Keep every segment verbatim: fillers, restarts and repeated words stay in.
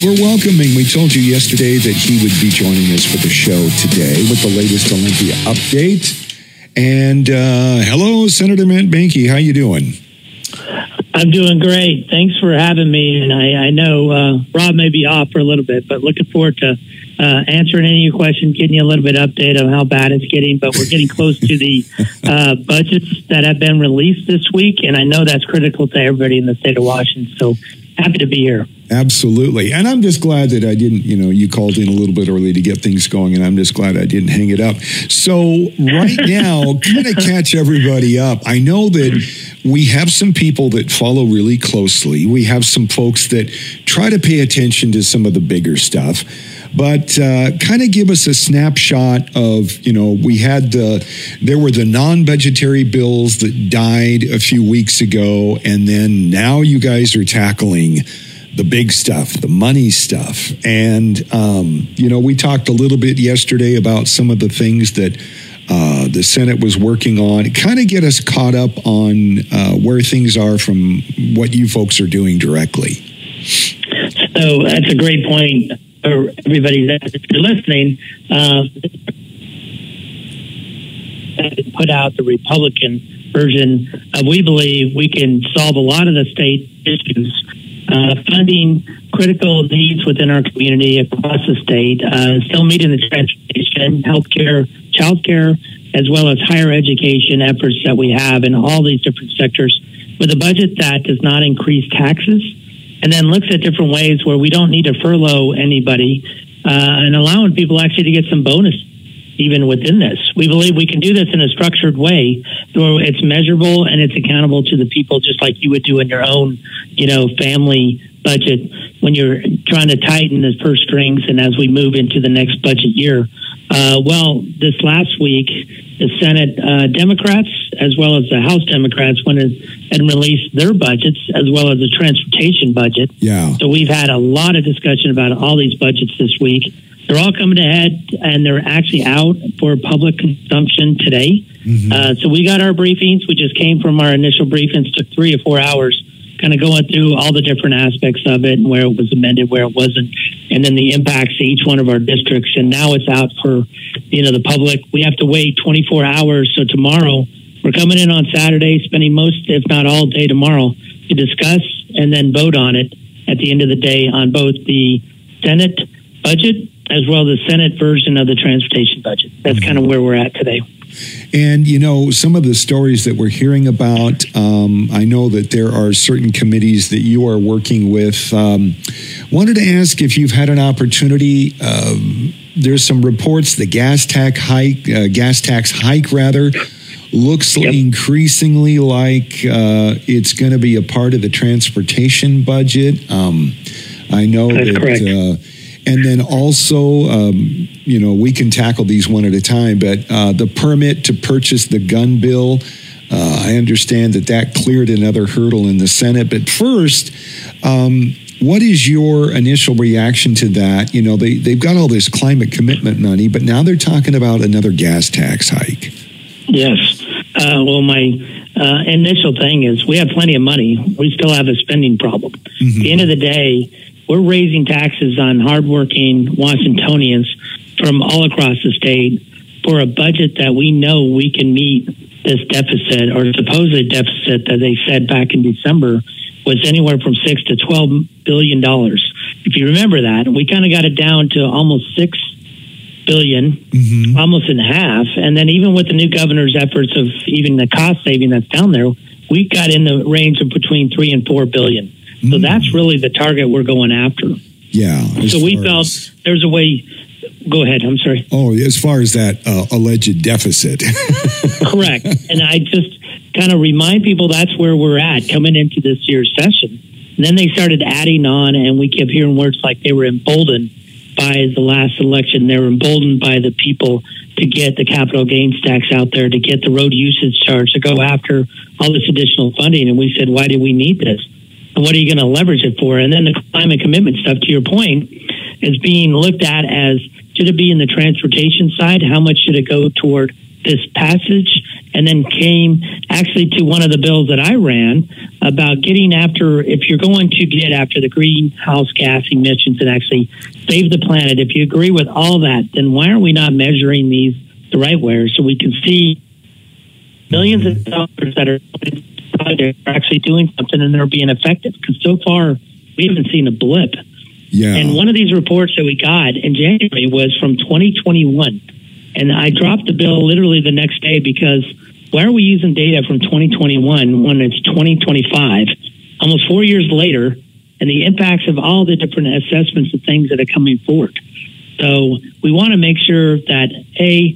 We're welcoming, we told you yesterday that he would be joining us for the show today with the latest Olympia update. And uh, hello, Senator Matt Boehnke. How you doing? I'm doing great. Thanks for having me. And I, I know uh, Rob may be off for a little bit, but looking forward to uh, answering any of your questions, getting you a little bit of update on how bad it's getting. But we're getting close to the uh, budgets that have been released this week. And I know that's critical to everybody in the state of Washington. So happy to be here. Absolutely. And I'm just glad that I didn't, you know, you called in a little bit early to get things going, and I'm just glad I didn't hang it up. So right now, kind of catch everybody up. I know that we have some people that follow really closely. We have some folks that try to pay attention to some of the bigger stuff. But uh, kind of give us a snapshot of, you know, we had the, there were the non-budgetary bills that died a few weeks ago, and then now you guys are tackling the big stuff, the money stuff. And, um, you know, we talked a little bit yesterday about some of the things that uh, the Senate was working on. Kind of get us caught up on uh, where things are from what you folks are doing directly. So that's a great point for everybody that's listening. Uh, put out the Republican version of, we believe we can solve a lot of the state issues. Uh, funding critical needs within our community across the state, uh, still meeting the transportation, healthcare, childcare, as well as higher education efforts that we have in all these different sectors, with a budget that does not increase taxes, and then looks at different ways where we don't need to furlough anybody, uh, and allowing people actually to get some bonus even within this. We believe we can do this in a structured way where it's measurable and it's accountable to the people, just like you would do in your own, you know, family budget when you're trying to tighten the purse strings and as we move into the next budget year. Uh, well, this last week, the Senate uh, Democrats, as well as the House Democrats, went and released their budgets, as well as the transportation budget. Yeah. So we've had a lot of discussion about all these budgets this week. They're all coming ahead, and they're actually out for public consumption today. Mm-hmm. Uh, so we got our briefings. We just came from our initial briefings, took three or four hours, kind of going through all the different aspects of it and where it was amended, where it wasn't, and then the impacts to each one of our districts. And now it's out for, you know, the public. We have to wait twenty-four hours. So tomorrow, we're coming in on Saturday, spending most, if not all day tomorrow, to discuss and then vote on it at the end of the day on both the Senate budget as well as the Senate version of the transportation budget. That's kind of where we're at today. And, you know, some of the stories that we're hearing about, um, I know that there are certain committees that you are working with. Um, wanted to ask if you've had an opportunity. Um, there's some reports the gas tax hike, uh, gas tax hike rather, looks yep. increasingly like uh, it's going to be a part of the transportation budget. Um, I know That's that. Correct. Uh, And then also, um, you know, we can tackle these one at a time, but uh, the permit to purchase the gun bill, uh, I understand that that cleared another hurdle in the Senate. But first, um, what is your initial reaction to that? You know, they, they've got all this climate commitment money, but now they're talking about another gas tax hike. Yes. Uh, well, my uh, initial thing is we have plenty of money. We still have a spending problem. Mm-hmm. At the end of the day, we're raising taxes on hardworking Washingtonians from all across the state for a budget that we know we can meet this deficit or supposed deficit that they said back in December was anywhere from six to twelve billion dollars. If you remember that, we kind of got it down to almost six billion, mm-hmm. almost in half. And then even with the new governor's efforts of even the cost saving that's down there, we got in the range of between three and four billion. So that's really the target we're going after. Yeah. So we felt as, there's a way. Go ahead. I'm sorry. Oh, as far as that uh, alleged deficit. Correct. And I just kind of remind people that's where we're at coming into this year's session. And then they started adding on, and we kept hearing words like they were emboldened by the last election. They were emboldened by the people to get the capital gains tax out there, to get the road usage charge, to go after all this additional funding. And we said, why do we need this? And what are you going to leverage it for? And then the climate commitment stuff, to your point, is being looked at as, should it be in the transportation side? How much should it go toward this passage and then came actually to one of the bills that I ran about getting after, if you're going to get after the greenhouse gas emissions and actually save the planet, if you agree with all that, then why are we not measuring these the right way so we can see millions of dollars that are actually doing something and they're being effective? Because so far, we haven't seen a blip. Yeah. And one of these reports that we got in January was from twenty twenty-one. And I dropped the bill literally the next day because why are we using data from twenty twenty-one when it's twenty twenty-five, almost four years later, and the impacts of all the different assessments of things that are coming forward? So we want to make sure that, A,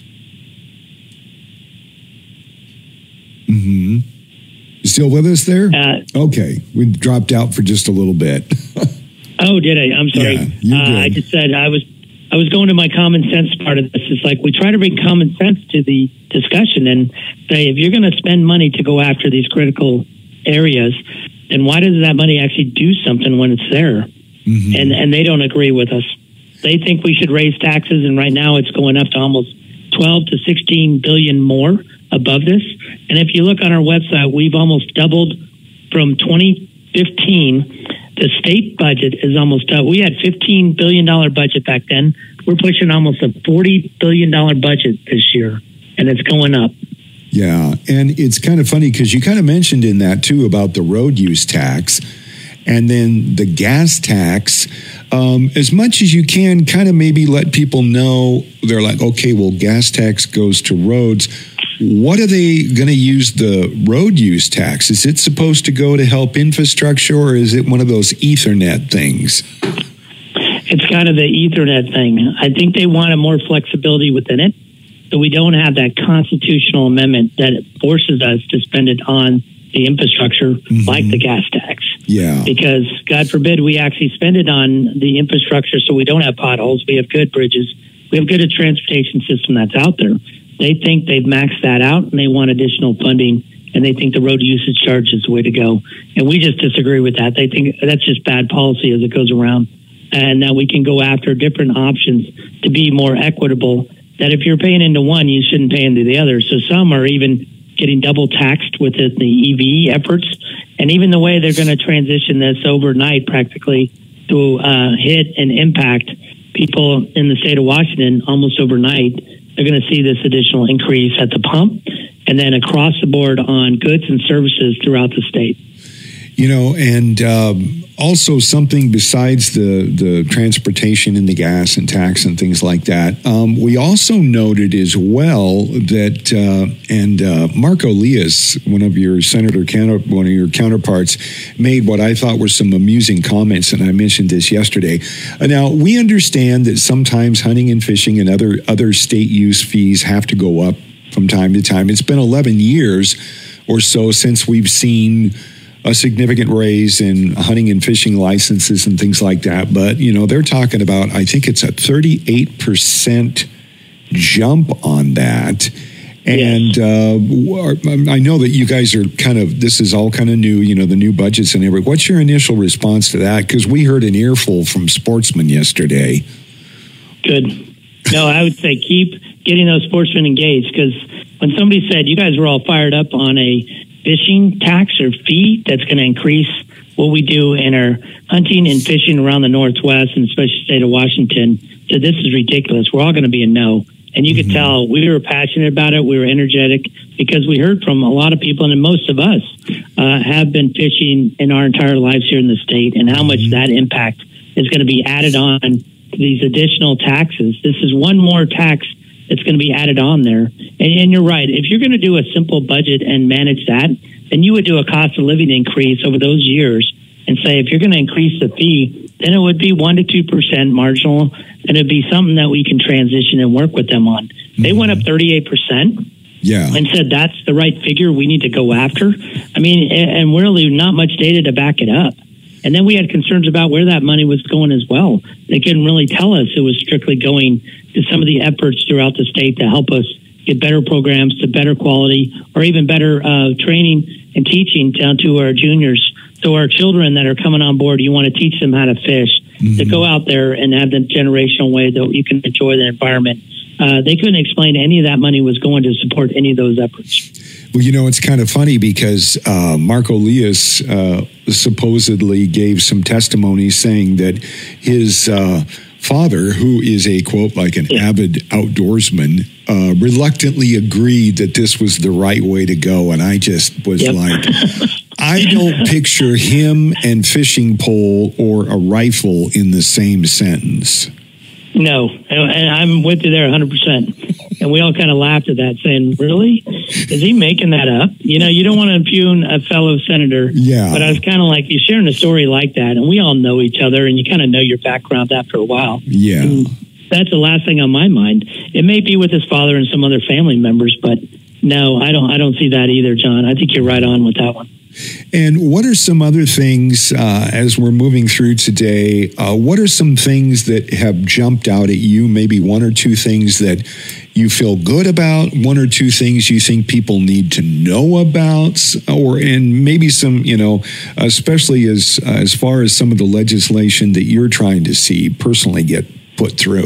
mm-hmm. You still with us there? Uh, okay. We dropped out for just a little bit. Oh, did I? I'm sorry. Yeah, you uh, did. I just said I was I was going to my common sense part of this. It's like we try to bring common sense to the discussion and say, if you're going to spend money to go after these critical areas, then why does that money actually do something when it's there? Mm-hmm. And and they don't agree with us. They think we should raise taxes, and right now it's going up to almost twelve to sixteen billion more above this. And if you look on our website, we've almost doubled from twenty fifteen. The state budget is almost up. We had fifteen billion dollars budget back then. We're pushing almost a forty billion dollars budget this year, and it's going up. Yeah, and it's kind of funny because you kind of mentioned in that, too, about the road use tax and then the gas tax. Um, as much as you can, kind of maybe let people know, they're like, okay, well, gas tax goes to roads. What are they going to use the road use tax? Is it supposed to go to help infrastructure, or is it one of those Ethernet things? It's kind of the Ethernet thing. I think they wanted more flexibility within it, so we don't have that constitutional amendment that forces us to spend it on the infrastructure mm-hmm. like the gas tax. Yeah. Because, God forbid, we actually spend it on the infrastructure so we don't have potholes, we have good bridges, we have good transportation system that's out there. They think they've maxed that out and they want additional funding, and they think the road usage charge is the way to go. And we just disagree with that. They think that's just bad policy as it goes around, and that we can go after different options to be more equitable, that if you're paying into one, you shouldn't pay into the other. So some are even getting double taxed with the E V efforts, and even the way they're going to transition this overnight practically to uh, hit and impact people in the state of Washington almost overnight. They're going to see this additional increase at the pump and then across the board on goods and services throughout the state. You know, and um, also something besides the, the transportation and the gas and tax and things like that. Um, we also noted as well that, uh, and uh, Marco Elias, one of your senator counter, one of your counterparts, made what I thought were some amusing comments, and I mentioned this yesterday. Uh, now, we understand that sometimes hunting and fishing and other other state use fees have to go up from time to time. It's been eleven years or so since we've seen a significant raise in hunting and fishing licenses and things like that. But, you know, they're talking about, I think it's a thirty-eight percent jump on that. And uh, I know that you guys are kind of, this is all kind of new, you know, the new budgets and everything. What's your initial response to that? Because we heard an earful from sportsmen yesterday. Good. No, I would say keep getting those sportsmen engaged, because when somebody said you guys were all fired up on a fishing tax or fee that's going to increase what we do in our hunting and fishing around the Northwest and especially the state of Washington, so this is ridiculous. We're all going to be a no. And you mm-hmm. could tell we were passionate about it. We were energetic because we heard from a lot of people, and most of us uh, have been fishing in our entire lives here in the state, and how much mm-hmm. that impact is going to be added on to these additional taxes. This is one more tax that's going to be added on there. And, and you're right. If you're going to do a simple budget and manage that, then you would do a cost of living increase over those years and say, if you're going to increase the fee, then it would be one to two percent marginal, and it'd be something that we can transition and work with them on. Mm-hmm. They went up thirty-eight percent. Yeah. And said that's the right figure we need to go after. I mean, and really not much data to back it up. And then we had concerns about where that money was going as well. They couldn't really tell us it was strictly going to some of the efforts throughout the state to help us get better programs to better quality, or even better uh, training and teaching down to our juniors. So our children that are coming on board, you want to teach them how to fish. mm-hmm. to go out there and have the generational way that you can enjoy the environment. Uh, they couldn't explain any of that money was going to support any of those efforts. Well, you know, it's kind of funny because uh, Marco Lias uh, supposedly gave some testimony saying that his uh, father, who is a, quote, like an yeah. avid outdoorsman, uh, reluctantly agreed that this was the right way to go. And I just was yep. like, I don't picture him and fishing pole or a rifle in the same sentence. No, and I'm with you there one hundred percent. And we all kind of laughed at that, saying, really? Is he making that up? You know, you don't want to impugn a fellow senator. Yeah. But I was kind of like, you're sharing a story like that, and we all know each other, and you kind of know your background after a while. Yeah. And that's the last thing on my mind. It may be with his father and some other family members, but no, I don't I don't see that either, John. I think you're right on with that one. And what are some other things, uh, as we're moving through today, uh, what are some things that have jumped out at you, maybe one or two things that you feel good about, one or two things you think people need to know about, or and maybe some, you know, especially as, uh, as far as some of the legislation that you're trying to see personally get put through?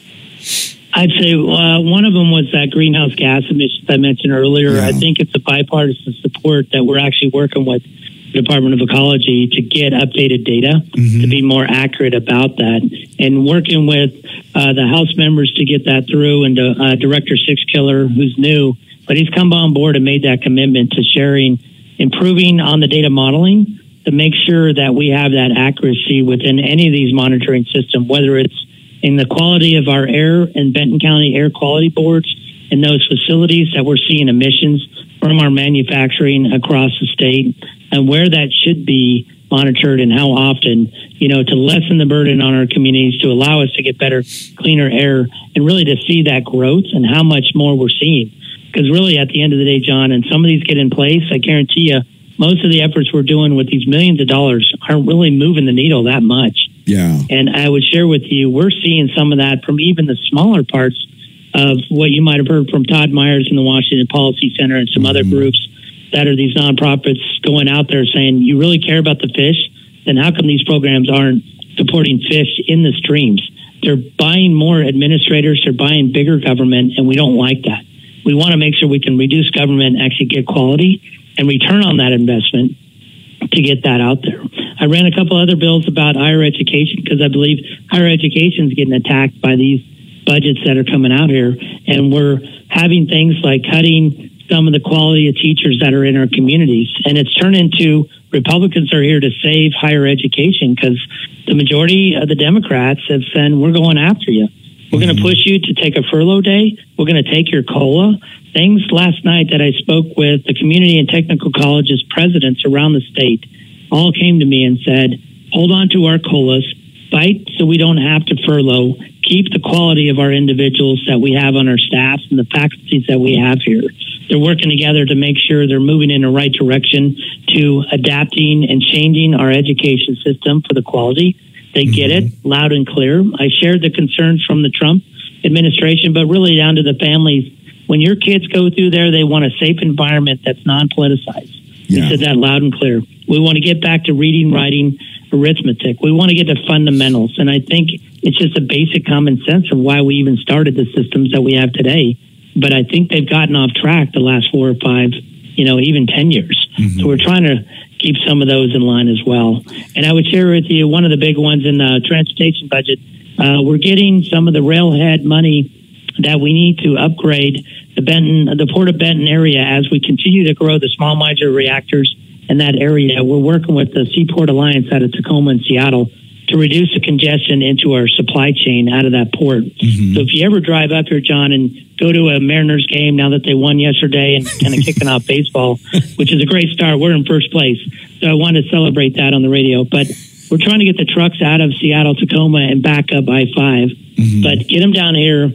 I'd say uh, one of them was that greenhouse gas emissions I mentioned earlier. Yeah. I think it's a bipartisan support that we're actually working with the Department of Ecology to get updated data mm-hmm. to be more accurate about that, and working with uh, the House members to get that through, and uh, Director Sixkiller, who's new, but he's come on board and made that commitment to sharing, improving on the data modeling to make sure that we have that accuracy within any of these monitoring systems, whether it's in the quality of our air and Benton County air quality boards and those facilities that we're seeing emissions from our manufacturing across the state, and where that should be monitored and how often, you know, to lessen the burden on our communities, to allow us to get better, cleaner air, and really to see that growth and how much more we're seeing. Because really at the end of the day, John, and some of these get in place, I guarantee you, most of the efforts we're doing with these millions of dollars aren't really moving the needle that much. Yeah. And I would share with you, we're seeing some of that from even the smaller parts of what you might have heard from Todd Myers in the Washington Policy Center and some mm-hmm. other groups that are these nonprofits going out there saying, you really care about the fish? Then how come these programs aren't supporting fish in the streams? They're buying more administrators, they're buying bigger government, and we don't like that. We want to make sure we can reduce government and actually get quality and return on that investment to get that out there. I ran a couple other bills about higher education because I believe higher education is getting attacked by these budgets that are coming out here. And we're having things like cutting some of the quality of teachers that are in our communities. And it's turned into Republicans are here to save higher education because the majority of the Democrats have said, we're going after you. We're going to push you to take a furlough day. We're going to take your COLA. Things last night that I spoke with the community and technical colleges presidents around the state all came to me and said, hold on to our COLAs, fight so we don't have to furlough, keep the quality of our individuals that we have on our staff and the faculties that we have here. They're working together to make sure they're moving in the right direction to adapting and changing our education system for the quality. They get it loud and clear. I shared the concerns from the Trump administration, but really down to the families. When your kids go through there, they want a safe environment that's non-politicized. Yeah. We said that loud and clear. We want to get back to reading, writing, arithmetic. We want to get to fundamentals. And I think it's just a basic common sense of why we even started the systems that we have today. But I think they've gotten off track the last four or five, you know, even ten years. Mm-hmm. So we're trying to keep some of those in line as well. And I would share with you one of the big ones in the transportation budget. Uh, we're getting some of the railhead money that we need to upgrade the Benton, the Port of Benton area as we continue to grow the small modular reactors in that area. We're working with the Seaport Alliance out of Tacoma and Seattle to reduce the congestion into our supply chain out of that port. Mm-hmm. So if you ever drive up here, John, and go to a Mariners game now that they won yesterday and kind of kicking off baseball, which is a great start. We're in first place. So I want to celebrate that on the radio. But we're trying to get the trucks out of Seattle, Tacoma, and back up I five. Mm-hmm. But get them down here,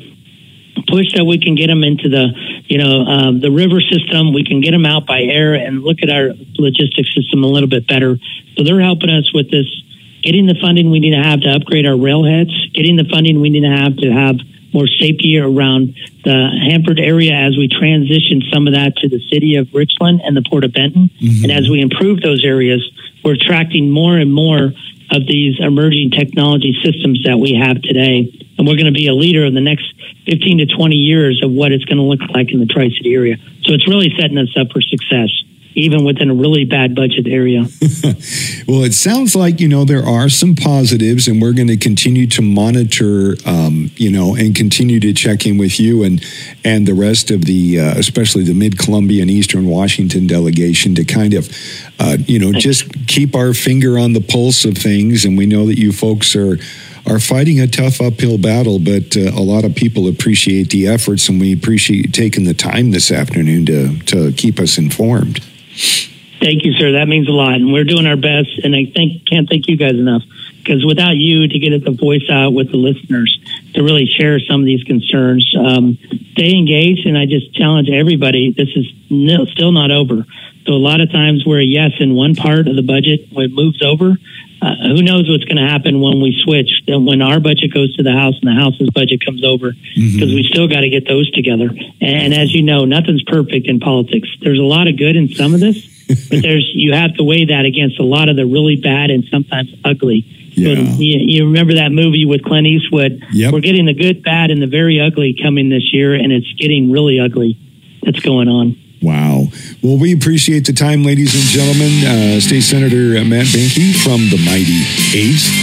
push that we can get them into the, you know, um, the river system. We can get them out by air and look at our logistics system a little bit better. So they're helping us with this, getting the funding we need to have to upgrade our railheads, getting the funding we need to have to have more safety around the Hanford area as we transition some of that to the city of Richland and the Port of Benton. Mm-hmm. And as we improve those areas, we're attracting more and more of these emerging technology systems that we have today. And we're going to be a leader in the next fifteen to twenty years of what it's going to look like in the Tri-City area. So it's really setting us up for success, even within a really bad budget area. Well, it sounds like, you know, there are some positives, and we're going to continue to monitor, um, you know, and continue to check in with you and and the rest of the, uh, especially the Mid-Columbia and Eastern Washington delegation to kind of, uh, you know, just keep our finger on the pulse of things. And we know that you folks are are fighting a tough uphill battle, but uh, a lot of people appreciate the efforts, and we appreciate you taking the time this afternoon to to keep us informed. Thank you, sir. That means a lot, and we're doing our best. And I think can't thank you guys enough, because without you to get the voice out with the listeners to really share some of these concerns, um, stay engaged. And I just challenge everybody: this is no, still not over. So a lot of times we're a yes in one part of the budget. When it moves over, uh, who knows what's going to happen when we switch? Then when our budget goes to the House and the House's budget comes over, because mm-hmm. we still got to get those together. And as you know, nothing's perfect in politics. There's a lot of good in some of this, but there's you have to weigh that against a lot of the really bad and sometimes ugly. Yeah. So you, you remember that movie with Clint Eastwood? Yep. We're getting the good, bad, and the very ugly coming this year, and it's getting really ugly. That's going on. Wow. Well, we appreciate the time, ladies and gentlemen. Uh, State Senator Matt Boehnke from the mighty eighth.